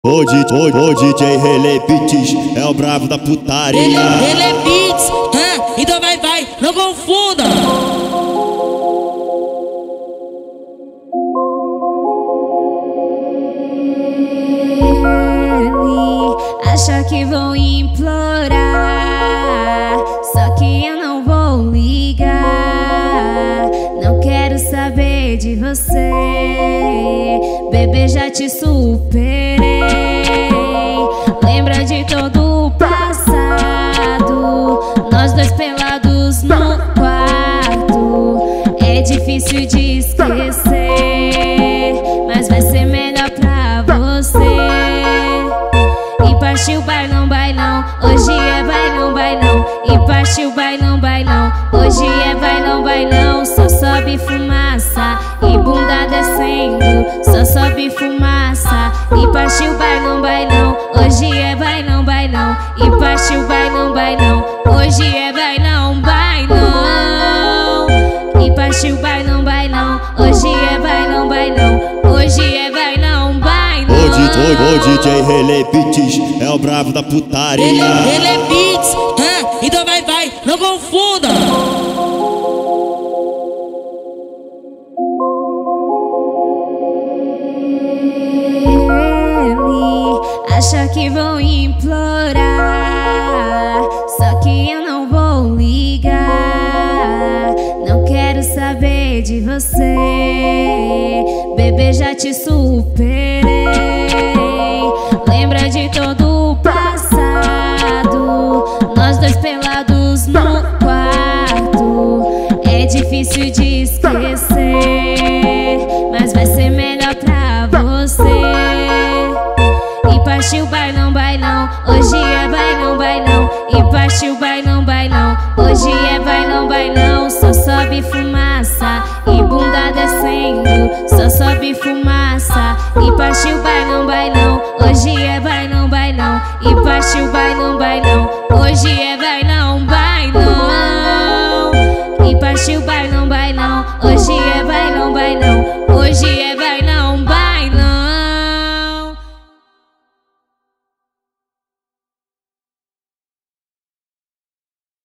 O DJ Relay Beats é o bravo da putaria. Relay Beats, então vai, não confunda. Ele acha que vou implorar, só que eu não vou ligar. Não quero saber de você, bebê, já te superei. Lembra de todo o passado, nós dois pelados no quarto. É difícil de esquecer, mas vai ser melhor pra você. E partiu bailão, bailão, hoje é bailão, bailão. E partiu bailão, bailão, hoje é bailão, bailão. Só sobe fumaça e bunda descendo, só sobe fumaça. E partiu bailão, bailão, hoje é bailão, bailão. E partiu bailão, bailão, hoje é bailão, bailão. E partiu bailão, bailão, hoje é bailão, bailão. Hoje é bailão, bailão. O DJ Relay Beats é o bravo da putaria. Relay Beats, então vai, não confunda. Ele acha que vou implorar, só que eu não vou ligar. Não quero saber de você, bebê, já te superei. Lembra de todo o passado, nós dois pelados no quarto. É difícil de esquecer, mas vai ser melhor pra você. E partiu bailão, bailão, hoje é bailão, bailão. E partiu bailão, bailão, hoje é bailão, bailão. Só sobe fumaça e bunda descendo, só sobe fumaça. E partiu bailão, bailão, hoje é bailão, bailão. E partiu bailão, bailão, hoje é bailão, bailão. E partiu bailão, bailão, hoje é bailão, bailão. Hoje é